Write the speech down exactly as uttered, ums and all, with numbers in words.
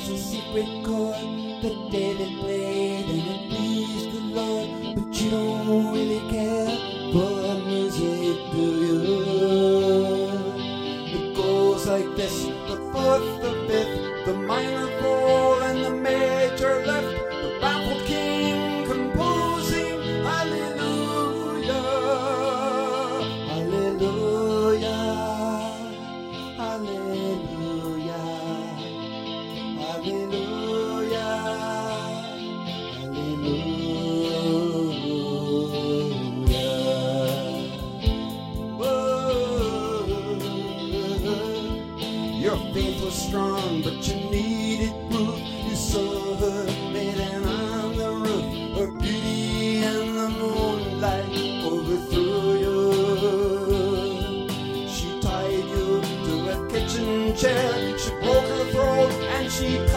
was a secret chord that David played and it pleased the Lord. But you don't really care for music, do you? It goes like this: the fourth, the fifth, the minor fall, and the major left. The baffled king composing hallelujah, hallelujah, hallelujah, hallelujah, hallelujah. Whoa. Your faith was strong, but you needed proof. You saw her maiden on the roof, her beauty and the moonlight overthrew you. She tied you to a kitchen chair, she broke her throat and she